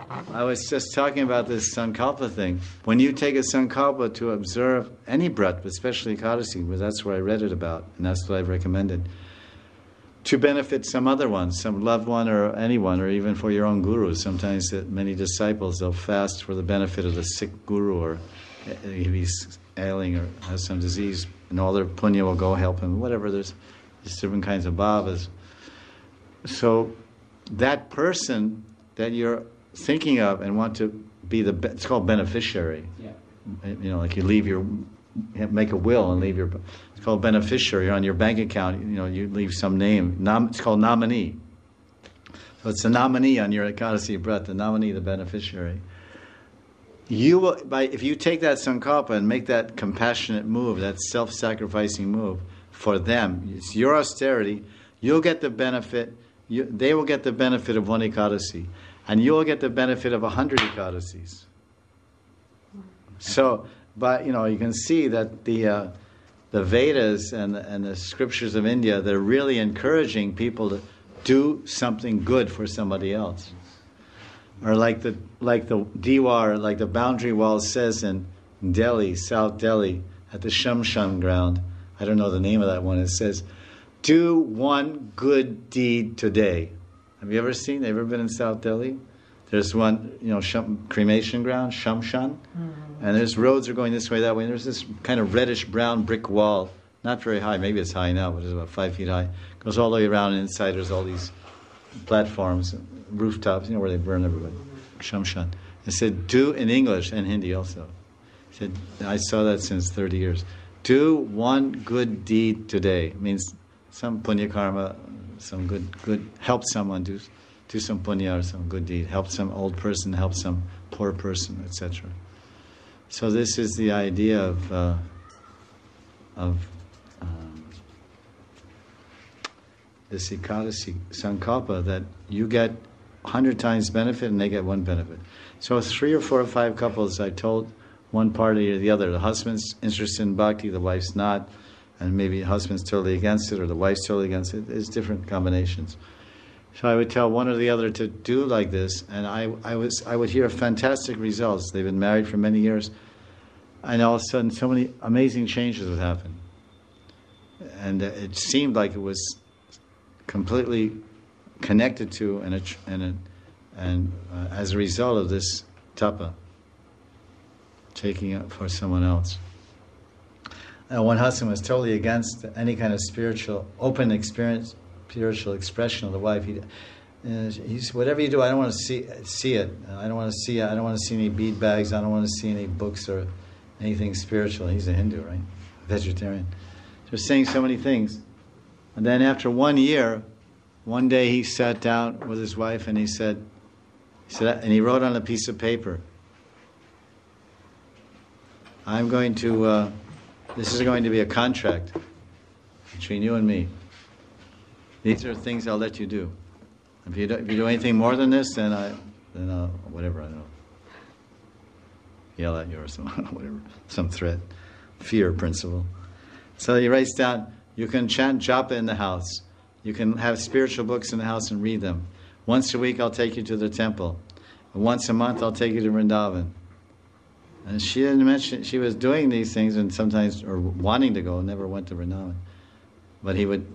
I was just talking about this Sankalpa thing. When you take a Sankalpa to observe any Brat, especially Ekadasi, well, that's where I read it about, and that's what I've recommended, to benefit some other one, some loved one or anyone, or even for your own guru. Sometimes that many disciples, they'll fast for the benefit of the sick guru, or if he's ailing or has some disease, and all their punya will go help him, whatever. There's different kinds of bhavas. So that person that you're thinking of and want to be it's called beneficiary. Yeah. You know, like you make a will and leave it's called beneficiary. On your bank account, you know, you leave some name. It's called nominee. So it's a nominee on your Ekadasi Brat, the nominee, the beneficiary. You will, if you take that sankalpa and make that compassionate move, that self-sacrificing move for them, it's your austerity, you'll get the benefit, they will get the benefit of one Ekadasi, and you'll get the benefit of 100 Ekadasis. So, but you know, you can see that the Vedas and the scriptures of India, they're really encouraging people to do something good for somebody else. Or like the Diwar, like the boundary wall says in Delhi, South Delhi, at the Shamshan ground. I don't know the name of that one. It says, "Do one good deed today." Have you ever been in South Delhi? There's one, you know, cremation ground, Shamshan, and there's roads are going this way, that way, and there's this kind of reddish brown brick wall, not very high, maybe it's high now, but it's about 5 feet high. Goes all the way around, and inside there's all these platforms, rooftops, you know, where they burn everybody. Shamshan. It said, do in English and Hindi also. It said, I saw that since 30 years. Do one good deed today. It means some punya karma, some good help someone, do some punya or some good deed. Help some old person, help some poor person, etc. So this is the idea of this Ekadasi Sankalpa, that you get 100 times benefit and they get one benefit. So 3 or 4 or 5 couples, I told one party or the other, the husband's interested in bhakti, the wife's not, and maybe the husband's totally against it or the wife's totally against it. There's different combinations. So I would tell one or the other to do like this, and I would hear fantastic results. They've been married for many years, and all of a sudden so many amazing changes would happen. And it seemed like it was completely connected to and as a result of this tapa, taking it for someone else. Now, one husband was totally against any kind of spiritual expression of the wife. He said, whatever you do, I don't want to see it. I don't want to see it. I don't want to see any bead bags. I don't want to see any books or anything spiritual. He's a Hindu, right? Vegetarian. So saying so many things. And then after 1 year, one day he sat down with his wife and he said, and he wrote on a piece of paper, this is going to be a contract between you and me. These are things I'll let you do. If you do anything more than this, then I'll, whatever, I don't know, yell at you or something, whatever, some threat, fear principle. So he writes down, you can chant japa in the house. You can have spiritual books in the house and read them. Once a week I'll take you to the temple. Once a month I'll take you to Vrindavan. And she didn't mention, she was doing these things and sometimes, or wanting to go, never went to Vrindavan. But he would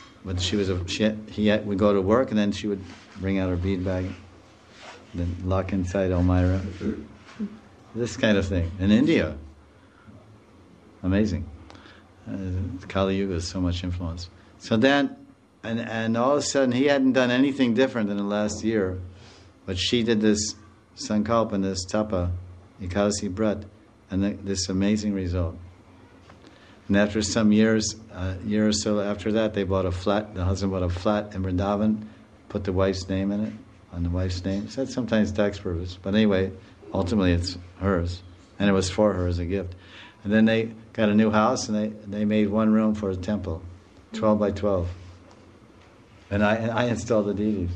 go to work and then she would bring out her bead bag, then lock inside Elmira. This kind of thing. In India. Amazing. Kali Yuga has so much influence. So then, and all of a sudden, he hadn't done anything different in the last year, but she did this sankalpa and this tapa, Ekadasi Brat, and this amazing result. And after some years, a year or so after that, they bought a flat. The husband bought a flat in Vrindavan, put the wife's name in it, on the wife's name. So that's sometimes tax purpose, but anyway, ultimately it's hers, and it was for her as a gift. And then they got a new house, and they made one room for a temple, 12 by 12. And I installed the deities,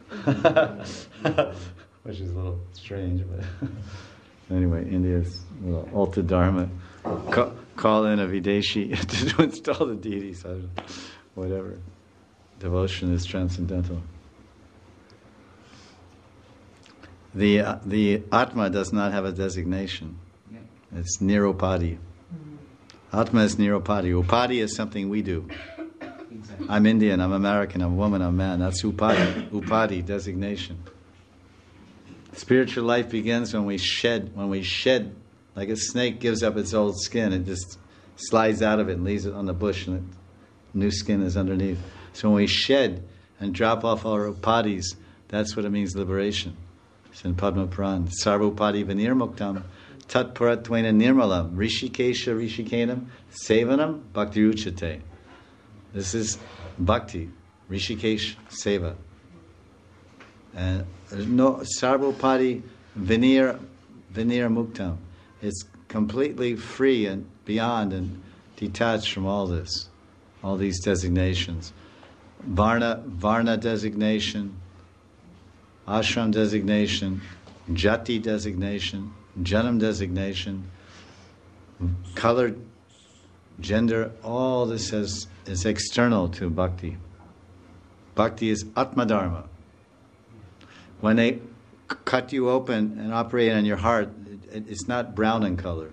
which is a little strange, but anyway, India's little Alta Dharma. Call in a Videshi to install the deities. Whatever. Devotion is transcendental. The Atma does not have a designation. It's Nirupadi. Atma is Nirupadi. Upadi is something we do. Exactly. I'm Indian, I'm American, I'm a woman, I'm a man. That's Upadi. Upadi, designation. Spiritual life begins when we shed, like a snake gives up its old skin, it just slides out of it and leaves it on the bush and new skin is underneath. So when we shed and drop off our upadis, that's what it means, liberation. It's in Padma Puran. Sarva upadi vinirmuktam tat paratvena nirmalam rishikesha rishikenam sevanam bhakti uchate. This is bhakti, rishikesh, seva. And there's no sarva upadi vinir muktam. It's completely free and beyond and detached from all this, all these designations. Varna designation, ashram designation, jati designation, janam designation, color, gender, all this is external to bhakti. Bhakti is atma dharma. When they cut you open and operate on your heart, it's not brown in color.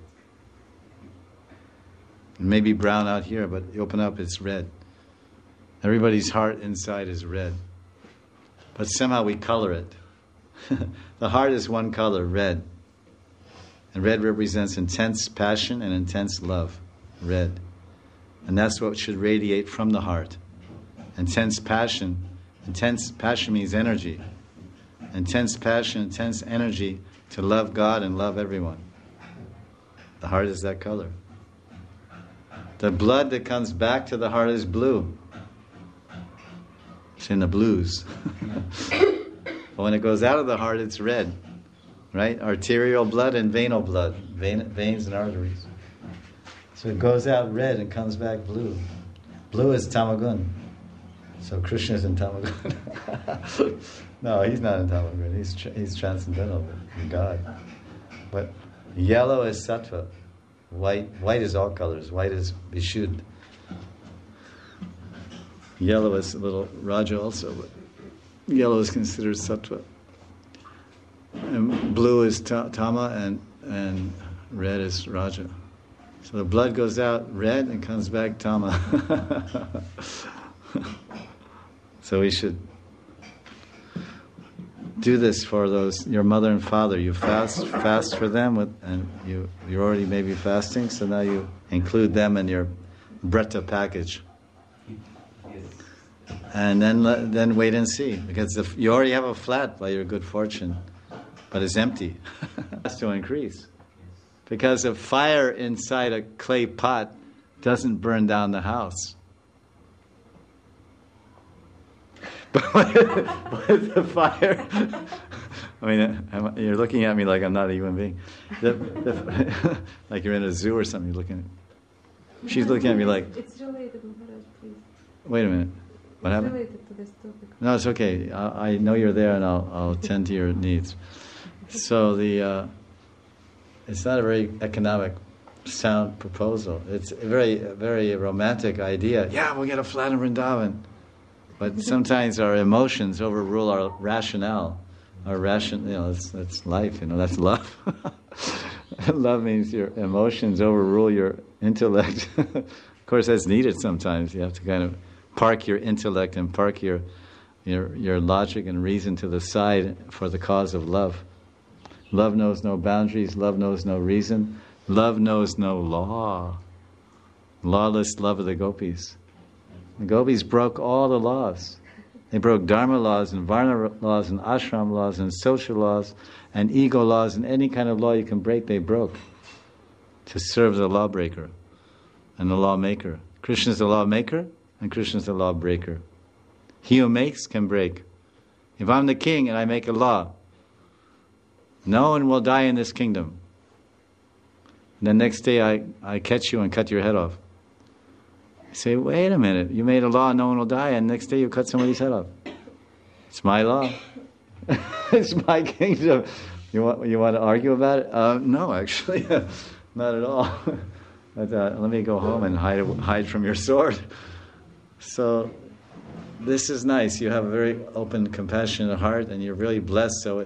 It may be brown out here, but you open up, it's red. Everybody's heart inside is red. But somehow we color it. The heart is one color, red. And red represents intense passion and intense love. Red. And that's what should radiate from the heart. Intense passion. Intense passion means energy. Intense passion, intense energy to love God and love everyone. The heart is that color. The blood that comes back to the heart is blue. It's in the blues. But when it goes out of the heart, it's red. Right? Arterial blood and venal blood. Veins and arteries. So it goes out red and comes back blue. Blue is Tamagun. So Krishna is in Tamagun. No, he's not in Tamagun. He's transcendental, God. But yellow is Sattva. White is all colors. White is Vishuddha. Yellow is a little Raja also, but yellow is considered Sattva. And blue is Tama and red is Raja. So the blood goes out red and comes back Tama. So we should do this for your mother and father. You fast for them, and you're already maybe fasting, so now you include them in your Bretta package. And then wait and see, because if you already have a flat by your good fortune, but it's empty. It has to increase. Because a fire inside a clay pot doesn't burn down the house. But what is the fire? I mean, you're looking at me like I'm not a human being. Like you're in a zoo or something. You're looking. She's looking at me like. It's related, Maharaj, please. Wait a minute. What happened? It's related to this topic. No, it's okay. I know you're there, and I'll tend to your needs. So it's not a very economic, sound proposal. It's a very, very romantic idea. Yeah, we'll get a flat in Vrindavan. But sometimes our emotions overrule our rationale. That's life. That's love. Love means your emotions overrule your intellect. Of course, that's needed sometimes. You have to kind of park your intellect and park your logic and reason to the side for the cause of love. Love knows no boundaries. Love knows no reason. Love knows no law. Lawless love of the gopis. The gopis broke all the laws. They broke dharma laws and varna laws and ashram laws and social laws and ego laws and any kind of law you can break, they broke to serve the lawbreaker and the lawmaker. Krishna is the lawmaker and Krishna is the lawbreaker. He who makes can break. If I'm the king and I make a law, no one will die in this kingdom. And the next day I catch you and cut your head off. You say, wait a minute, you made a law, no one will die, and next day you cut somebody's head off. It's my law. It's my kingdom. You want to argue about it? No, actually, not at all. But, let me go home and hide from your sword. So this is nice. You have a very open, compassionate heart, and you're really blessed. So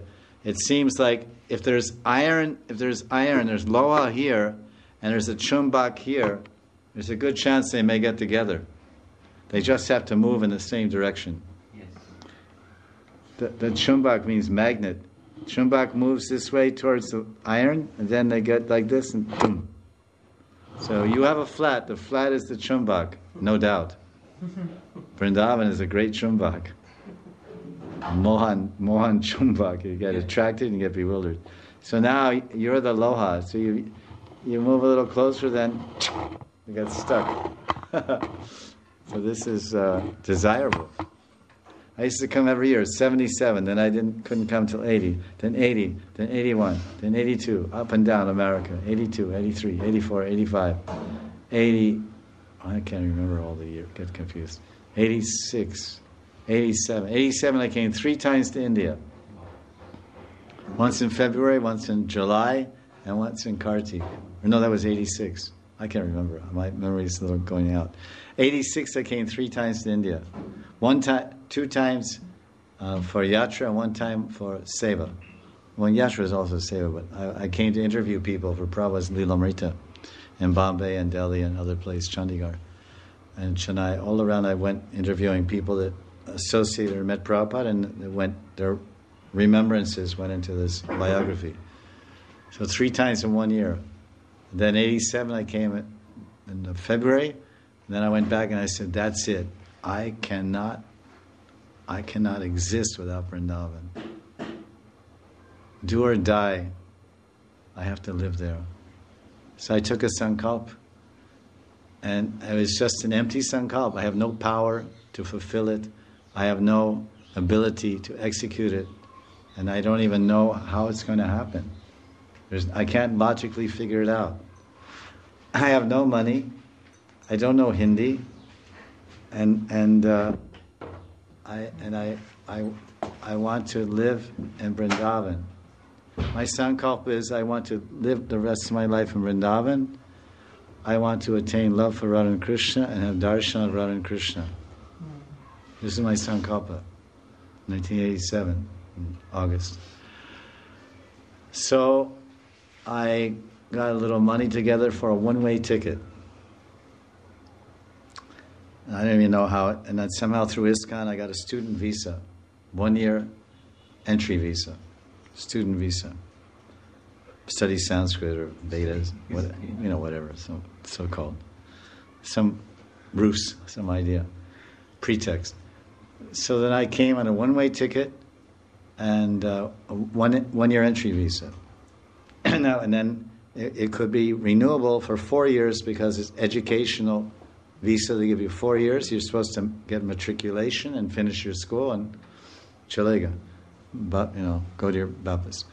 It seems like if there's iron, there's Loha here, and there's a Chumbak here, there's a good chance they may get together. They just have to move in the same direction. Yes. The Chumbak means magnet. Chumbak moves this way towards the iron, and then they get like this, and boom. So you have a flat. The flat is the Chumbak, no doubt. Vrindavan is a great Chumbak. Mohan Chumbak. You get attracted and you get bewildered. So now you're the Loha. So you move a little closer, then you get stuck. So this is desirable. I used to come every year, 77, then I couldn't come till 80, then 80, then 81, then 82, up and down America, 82, 83, 84, 85, 80, I can't remember all the years, get confused, 86, 87. 87 I came 3 times to India. Once in February, once in July, and once in Kartik. Or no, that was 86. I can't remember. My memory is a little going out. 86 I came 3 times to India. 2 times for yatra and 1 time for seva. Well, yatra is also seva, but I came to interview people for Prabhupada's Lilamrita in Bombay and Delhi and other places, Chandigarh. And Chennai, all around I went interviewing people that associated or met Prabhupada, and their remembrances went into this biography. So 3 times in 1 year. Then 87 I came in February, and then I went back and I said, that's it. I cannot exist without Vrindavan. Do or die, I have to live there. So I took a sankalp, and it was just an empty sankalp. I have no power to fulfill it. I have no ability to execute it, and I don't even know how it's going to happen. I can't logically figure it out. I have no money. I don't know Hindi. And I want to live in Vrindavan. My sankalpa is I want to live the rest of my life in Vrindavan. I want to attain love for Radha and Krishna and have darshan of Radha and Krishna. This is my sankalpa, 1987, in August. So I got a little money together for a one-way ticket. I didn't even know how, and then somehow through ISKCON I got a student visa, 1 year entry visa, student visa. Study Sanskrit or Vedas, whatever, so called. Some ruse, some idea, pretext. So then I came on a one-way ticket and a one year entry visa. And then it could be renewable for 4 years because it's educational visa. They give you 4 years. You're supposed to get matriculation and finish your school and chalega. But, go to your bapas.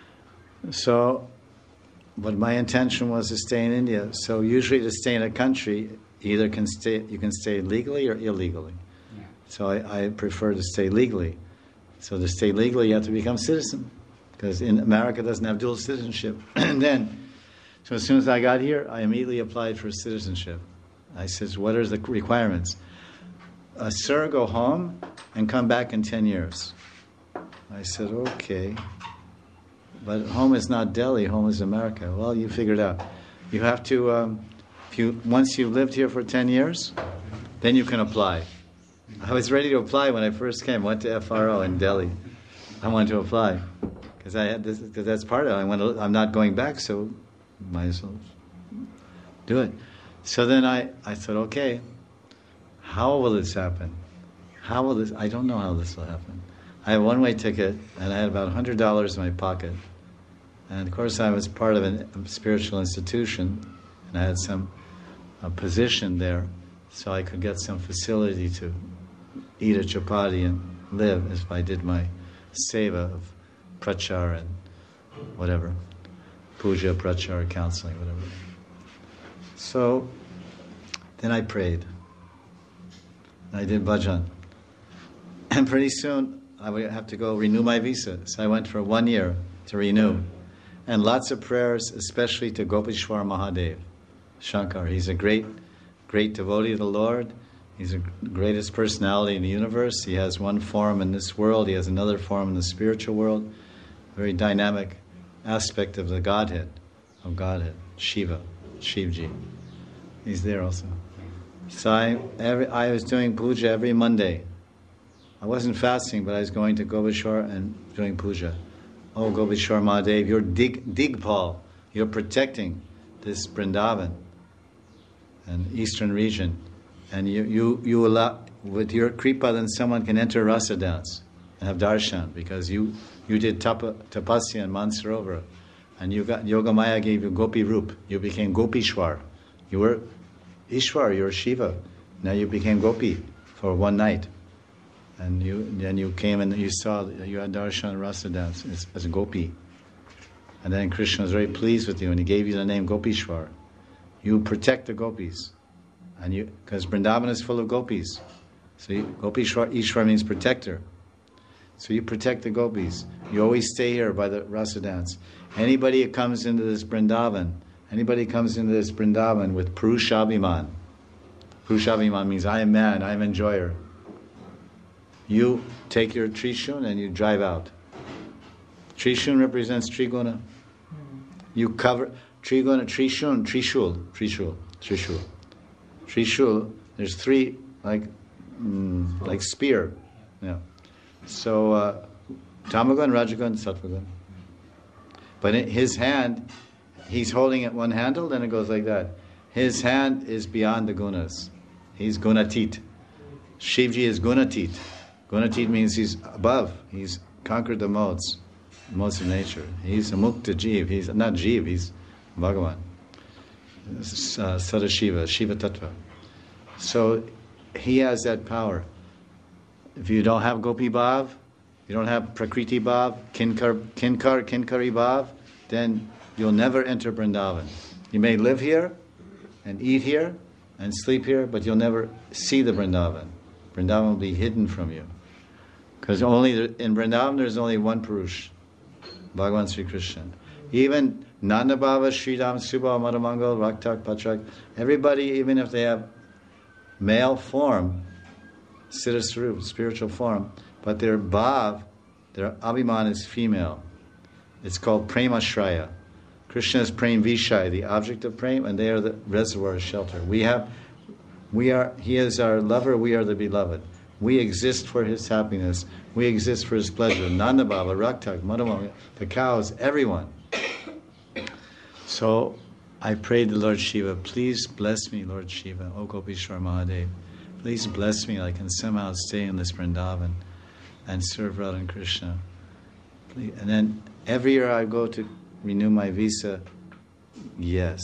So, but my intention was to stay in India. So usually to stay in a country, you can stay legally or illegally. Yeah. So I prefer to stay legally. So to stay legally, you have to become citizen. Because in America, it doesn't have dual citizenship. And then, so as soon as I got here, I immediately applied for citizenship. I says, what are the requirements? Sir, go home and come back in 10 years. I said, okay. But home is not Delhi, home is America. Well, you figured out. You have to, once you've lived here for 10 years, then you can apply. I was ready to apply when I first came. Went to FRO in Delhi. I wanted to apply because that's part of it. I'm not going back, so might as well do it. So then I thought, okay, how will this happen? I don't know how this will happen. I have a one-way ticket, and I had about $100 in my pocket. And of course, I was part of a spiritual institution, and I had a position there, so I could get some facility to eat a chapati and live as if I did my seva of prachar and whatever, puja, prachar, counseling, whatever. So then I prayed. I did bhajan. And pretty soon I would have to go renew my visa. So I went for 1 year to renew. And lots of prayers, especially to Gopishwar Mahadev, Shankar. He's a great, great devotee of the Lord. He's the greatest personality in the universe. He has one form in this world. He has another form in the spiritual world. very dynamic aspect of the Godhead, Shiva, Shivji. He's there also. So I was doing puja every Monday. I wasn't fasting, but I was going to Gobishwar and doing puja. Oh, Gobishwar Mahadev, you're Digpal. You're protecting this Vrindavan and eastern region. And you allow, with your kripa, then someone can enter rasa dance and have darshan, because you did tapasya in Mansarovar, and you got Yogamaya gave you Gopi Rup. You became Gopishwar. You were Ishwar, you were Shiva. Now you became Gopi for one night. And you came and you saw, you had darshan rasa dance as a Gopi. And then Krishna was very pleased with you and he gave you the name Gopishwar. You protect the gopis. And because Vrindavan is full of gopis. So Gopishwar, Ishwar means protector. So you protect the gopis. You always stay here by the rasa dance. Anybody who comes into this Vrindavan with Purushabhiman. Purushabhiman means I am man, I am enjoyer. You take your Trishul and you drive out. Trishul represents Triguna. You cover Triguna, Trishul. There's three like spear. Yeah. So Tamagun, Rajagun, Sattvagun. But in his hand, he's holding it one handle, then it goes like that. His hand is beyond the gunas. He's gunatit. Shivji is gunatit. Gunatit means he's above. He's conquered the modes of nature. He's a mukta jeev. He's not jeev, he's Bhagavan. Sadashiva, Shiva Tattva. So he has that power. If you don't have Gopi Bhav, you don't have Prakriti Bhav, Kinkari Bhav, then you'll never enter Vrindavan. You may live here and eat here and sleep here, but you'll never see the Vrindavan. Vrindavan will be hidden from you. Because in Vrindavan there's only one Purush, Bhagavan Sri Krishna. Even Nanda Bhava, Sridham, Subha, Madhamangal, Raktak, Patrak, everybody, even if they have male form, Siddha spiritual form, but their Bhav, their Abhiman is female. It's called Prema Shraya. Krishna is Prem Vishai, the object of Prem, and they are the reservoir of shelter. He is our lover, we are the beloved. We exist for his happiness. We exist for his pleasure. Nanda Baba, Raktak, Madhamangal, the cows, everyone. So I prayed to Lord Shiva, please bless me, Lord Shiva, O Gopishwar Mahadev. Please bless me, I can somehow stay in this Vrindavan and serve Radha and Krishna. Please. And then every year I go to renew my visa. Yes.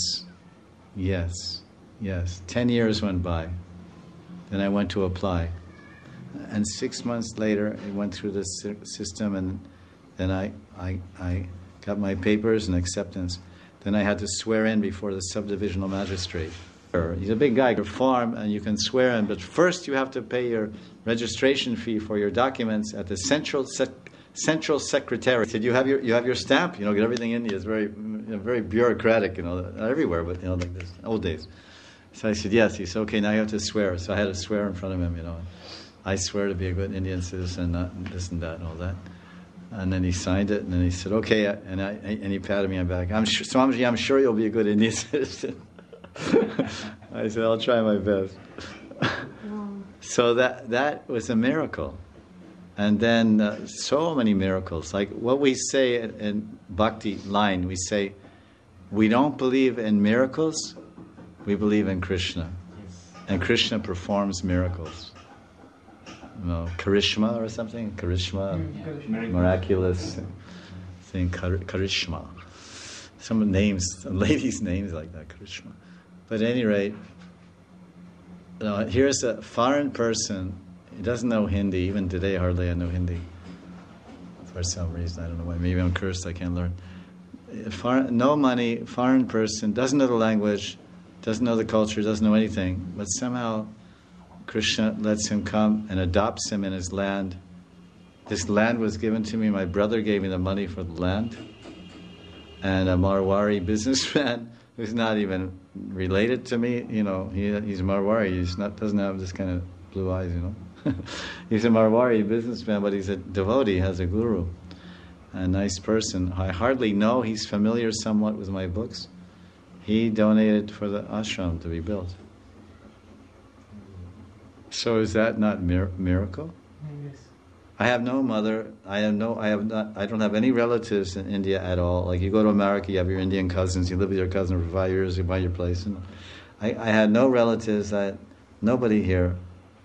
10 years went by. Then I went to apply. And 6 months later, it went through the system, and then I got my papers and acceptance. Then I had to swear in before the subdivisional magistrate. He's a big guy, your farm, and you can swear in, but first you have to pay your registration fee for your documents at the central secretariat. He said, you have your stamp, get everything in India is very very bureaucratic, not everywhere, but like this, old days. So I said, yes. He said, okay, now you have to swear. So I had to swear in front of him, I swear to be a good Indian citizen, not this and that and all that. And then he signed it, and then he said, okay, and he patted me on the back. Swamiji, I'm sure you'll be a good Indian citizen. I said, I'll try my best. So that was a miracle. And then so many miracles. Like what we say in Bhakti line, we say, we don't believe in miracles, we believe in Krishna. And Krishna performs miracles. Charisma or something? Charisma, miraculous thing, charisma. Some names, ladies' names like that, charisma. But at any rate, here's a foreign person. He doesn't know Hindi. Even today, hardly I know Hindi. For some reason, I don't know why. Maybe I'm cursed, I can't learn. No money, foreign person, doesn't know the language, doesn't know the culture, doesn't know anything. But somehow Krishna lets him come and adopts him in his land. This land was given to me. My brother gave me the money for the land. And a Marwari businessman who's not even related to me, he's Marwari. He's doesn't have this kind of blue eyes, He's a Marwari businessman, but he's a devotee, has a guru. a nice person. I hardly know. He's familiar somewhat with my books. He donated for the ashram to be built. So is that not miracle? Yes. I have no mother. I don't have any relatives in India at all. Like you go to America, you have your Indian cousins. You live with your cousin for 5 years. You buy your place. And I had no relatives. Nobody here.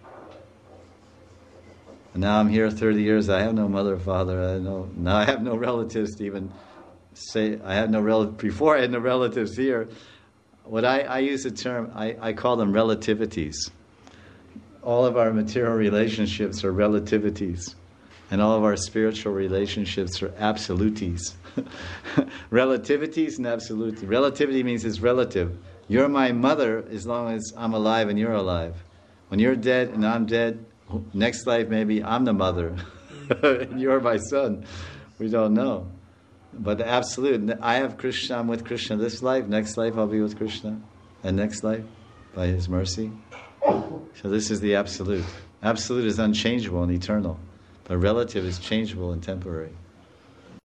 And now I'm here 30 years. I have no mother or father. Now I have no relatives to even say. I had no relatives before. I had no relatives here. What I use the term. I call them relativities. All of our material relationships are relativities, and all of our spiritual relationships are absoluties. Relativities and absoluties. Relativity means it's relative. You're my mother as long as I'm alive and you're alive. When you're dead and I'm dead, next life maybe I'm the mother and you're my son. We don't know. But the absolute, I have Krishna, I'm with Krishna this life, next life I'll be with Krishna, and next life, by His mercy. So this is the absolute. Absolute is unchangeable and eternal, but relative is changeable and temporary.